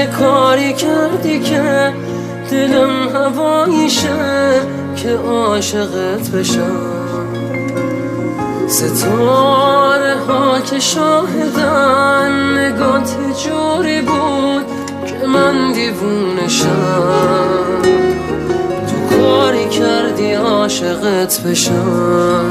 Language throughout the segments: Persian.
یه کاری کردی که دلم هواییشه که عاشقت بشم. ستاره ها که شاهدن نگات جوری بود که من دیوونشم. تو کاری کردی عاشقت بشم.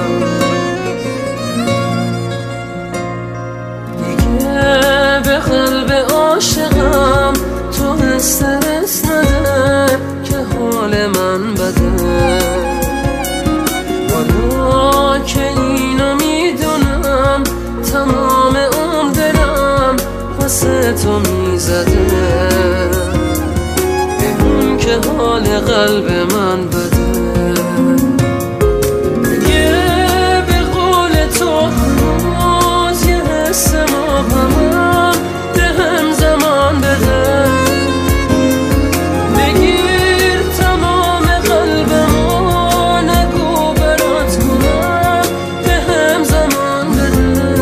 دیگه به قلب عاشقم تو استرس نده که حال من بده. حالا که اینو میدونم تمام عمر دلم واسه تو میزده. بگون که حال قلب من بده. دیگه به قول تو هنوز یه حس مبهمم بهم زمان بده. بگیر تمام قلبمو نگو برات کنم بهم زمان بده.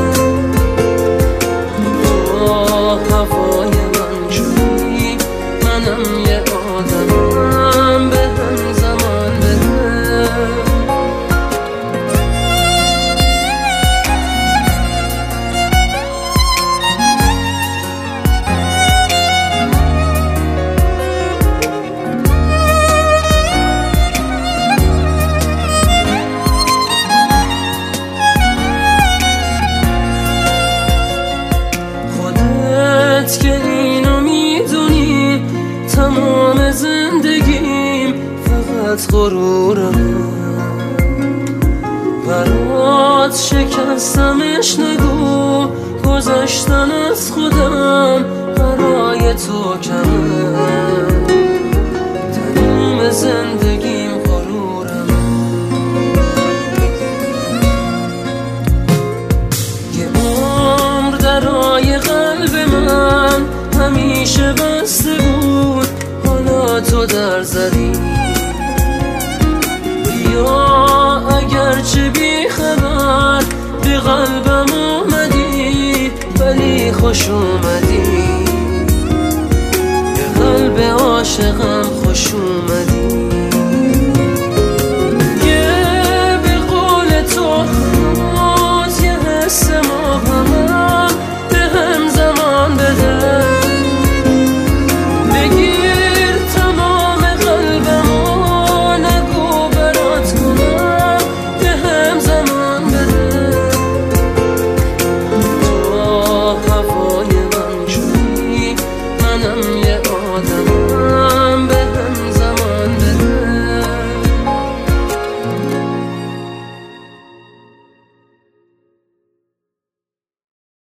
با هوای من شدی منم یه آدمم بهم زمان بده. خودت که اینو میدونی تمام زندگیم فقط غرورمه. برات شکستمش نگو گذشتن از خودم برای تو کمه. تمام زندگیم غرورمه. یه عمر درای قلب من همیشه بسته بود حالا تو در زدی. بیا اگرچه بی خبر به قلبم اومدی ولی خوش اومدی. به قلب عاشقم خوش اومدی.